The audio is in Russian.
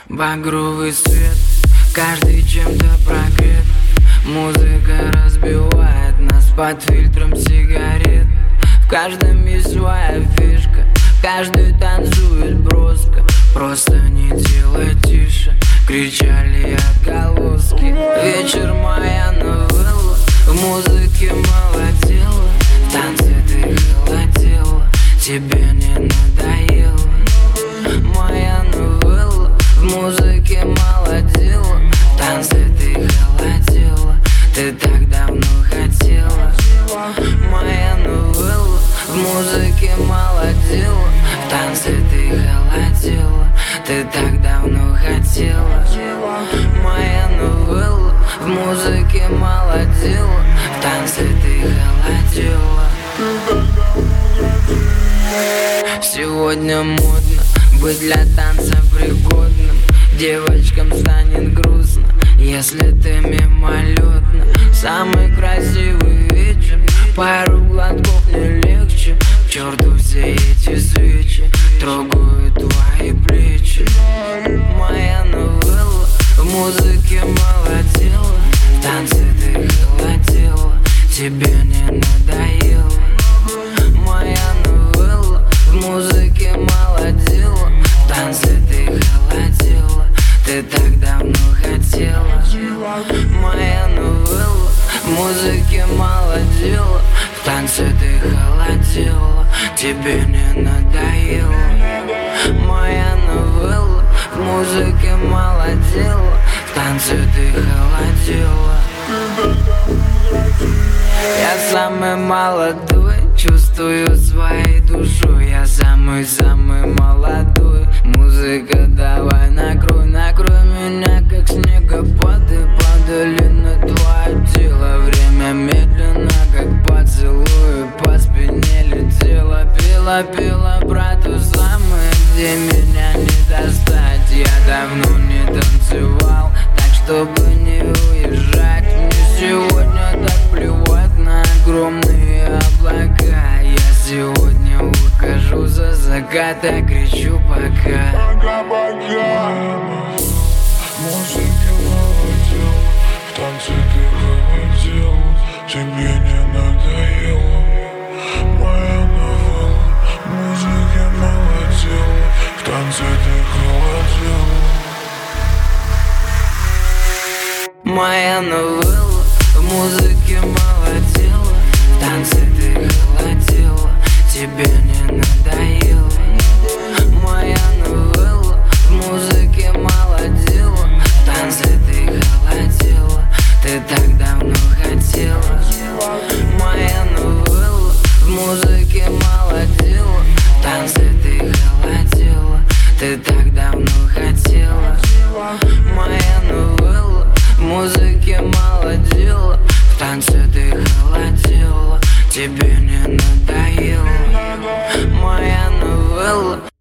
Багровый свет, каждый чем-то прогрет. Музыка разбивает нас под фильтром сигарет. В каждом есть своя фишка, каждый танцует броско. Просто не делай тише, кричали отголоски. Вечер моя новелла, в музыке молодела. В танце ты холодела, тебе не надоело. Моя новелла, в музыке молодела. В танце ты холодела, ты так давно хотела. Моя новелла, в музыке молодела. В танце ты холодела, ты так давно хотела. Моя новелла, в музыке молодела. В танце ты холодела. Сегодня модно быть для танца пригодным. Девочкам станет грустно, если ты мимолетно. Самый красивый вечер, пару глотков не легче. К черту все эти свечи, трогают твои плечи. Моя новелла, в музыке молодела. В танце ты холодела, тебе не надоело. Моя новелла, в музыке молодела. В танце ты холодела, ты так давно хотела. Моя новелла, в музыке молодела. В танце ты холодела, тебе не надоело. Моя новелла, в музыке молодела. В танце ты холодела. Я самый молодой, чувствую своей душой. Я самый-самый молодой. Музыка, давай накрой, накрой меня, как снегопады. Падали на твое тело. Время медленно, как поцелуй, по спине летела. Пела про то самое, где меня не достать. Я давно не танцевал, так чтобы не уезжать. Мне сегодня так плевать на огромные облака. Я сегодня ухожу за закат, а кричу пока. Пока-пока. Музыка молодела, в танце ты холодела, тебе не надоело. Моя новелла, в музыке молодела, в танце ты холодела. Моя новелла, в музыке молодела. В танце ты холодела, тебе не надоело. Моя новелла, в музыке молодела. В танце ты холодела, ты так давно хотела. Моя новелла, в музыке молодела. В танце ты холодела, ты так давно хотела. Моя новелла, в музыке молодела.